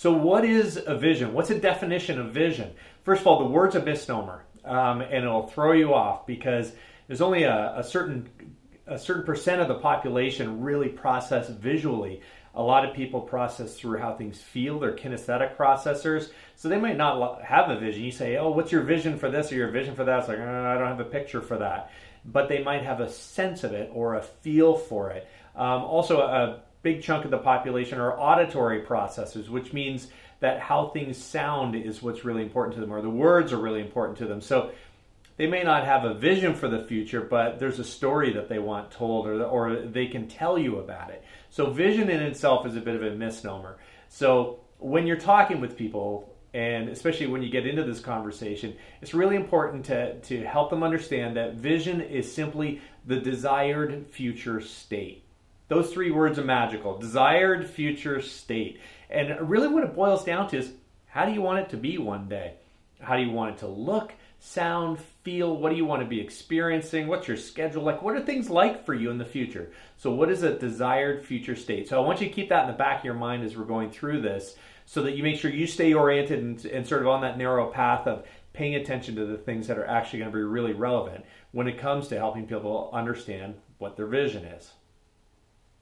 So what is a vision? What's a definition of vision? First of all, the word's a misnomer, and it'll throw you off because there's only a certain percent of the population really process visually. A lot of people process through how things feel. They're kinesthetic processors. So they might not have a vision. You say, oh, what's your vision for this or your vision for that? It's like, I don't have a picture for that. But they might have a sense of it or a feel for it. Also, a big chunk of the population are auditory processors, which means that how things sound is what's really important to them, or the words are really important to them. So they may not have a vision for the future, but there's a story that they want told, or they can tell you about it. So vision in itself is a bit of a misnomer. So when you're talking with people, and especially when you get into this conversation, it's really important to help them understand that vision is simply the desired future state. Those three words are magical. Desired future state. And really what it boils down to is, how do you want it to be one day? How do you want it to look, sound, feel? What do you want to be experiencing? What's your schedule like? What are things like for you in the future? So what is a desired future state? So I want you to keep that in the back of your mind as we're going through this, so that you make sure you stay oriented and sort of on that narrow path of paying attention to the things that are actually going to be really relevant when it comes to helping people understand what their vision is.